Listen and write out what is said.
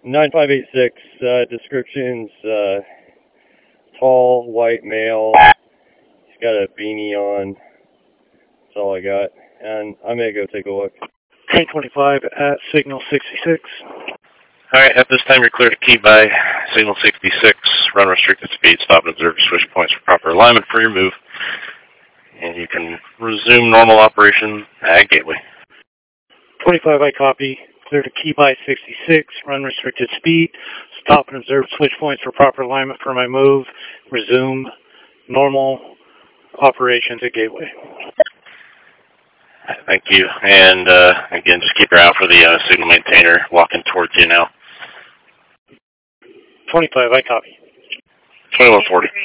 9586, descriptions, tall, white male. He's got a beanie on. That's all I got. And I'm going to go take a look. Train 25 at signal 66. Alright, at this time you're clear to key by signal 66. Run restricted speed, stop and observe switch points for proper alignment for your move. And you can resume normal operation at gateway. 25, I copy. Clear to key by 66. Run restricted speed. Stop and observe switch points for proper alignment for my move. Resume normal operations at gateway. Thank you. And again, just keep your eye out for the signal maintainer walking towards you now. 25, I copy. 2140.